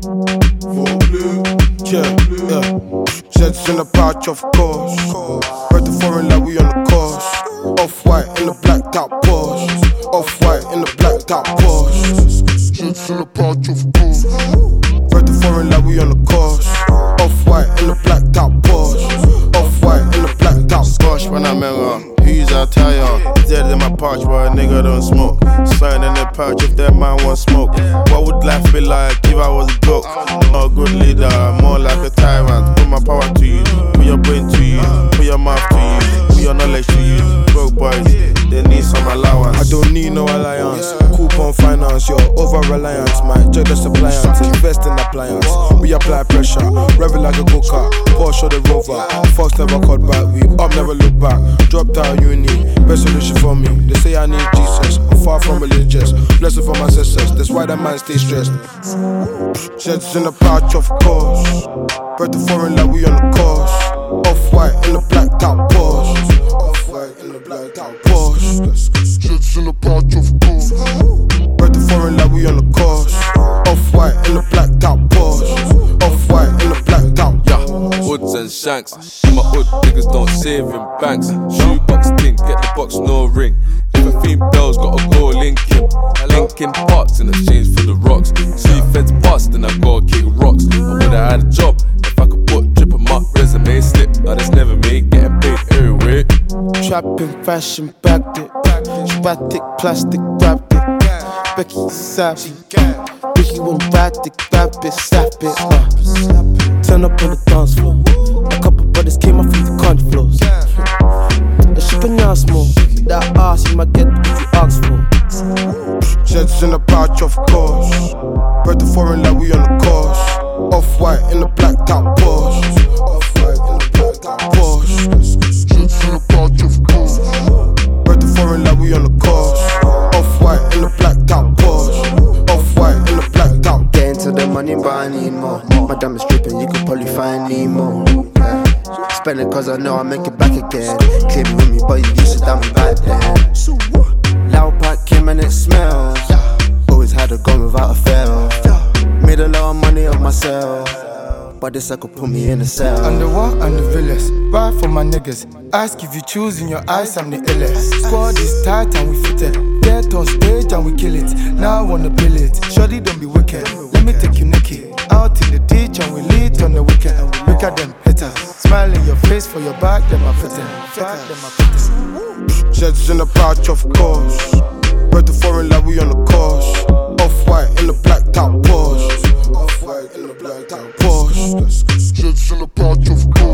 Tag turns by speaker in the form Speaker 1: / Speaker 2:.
Speaker 1: Zeds in the pouch, of course. Heard the foreign like we on the course. Off-white in the blacked out Porsche. Off-white in the blacked out Porsche. Zeds in the pouch, of course. Heard the foreign like we on the course. Off-white in the blacked out Porsche. Off-white in the blacked out Porsche. When I met her, who's I tell ya? Dead in my pouch, but a nigga don't smoke. Something in the pouch if that man won't smoke. What would life be like if I was broke? Not a good leader, more like a tyrant. Put my power to you, put your brain to you, put your mouth to you, put your knowledge to you. Broke boys, they need some allowance. I don't need no alliance. Coupon finance, you're over reliance. My jealous appliance, invest in appliance. We apply pressure, revel like a go-kart. Porsche the Rover, Fox never called back. We up, never look back. Dropped out uni, best solution for me. They say I need Jesus, I'm far from religious. Blessing for my ancestors, that's why that man stay stressed. Zeds in the pouch, of course. Heard the foreign like we on the course. Off-white in the blacked out Porsche. Off-white in the blacked out Porsche. Zeds in the pouch, of course. Heard the foreign like we on the course. Off-white in the blacked out Porsche. Off-white in the blacked out.
Speaker 2: Yeah, hoods and shanks. My hood niggas don't save in banks. Shoebox ting, get the box, no ring. If a female's gotta go link him. Linking parts in exchange for the rocks. See feds bust, then I go kick rocks. I would've had a job if I could put drip on my resume slip. Now that's never me, getting paid everywhere.
Speaker 1: Trapping fashion, backed it. Spatic, plastic, wrapped it. Becky savvy. Ricky won't back it, grab it, slap it. Turn up on the dance floor. A couple brothers came up from the country floors. The ship and now small. That ass you might get what you ask for. Zeds in the pouch, of course. Heard the foreign like we on the course. Off-white in the blacked out Porsche. Off-white in the blacked out Porsche. Zeds in the pouch, of course. Heard the foreign like we on the course. Off-white in the blacked out Porsche. Off-white in the blacked out.
Speaker 3: Get into the money, but I need more. My diamond's dripping, you could probably find Nemo. Spend it cause I know I'll make it back again. Clear me with me, but you used to diamond back then. Loud pack came and it smells. Always had a gun without a fail. Made a lot of money of myself, but this I could put me in a cell.
Speaker 1: I'm the one, I'm the realest. Ride for my niggas. Ask if you choose in your eyes, I'm the illest. Squad is tight and we fit it. Get on stage and we kill it. Now I wanna bill it. Shorty don't be wicked. Let me take you naked. Out in the ditch and we lit on the weekend. Look at them haters. Smile in your face for your back, them are fitting. Zeds in the pouch, of course. Heard the foreign like we on the course. Off-white in the blacked out Porsche. Off-white in the blacked out Porsche. Zeds in the pouch, of course.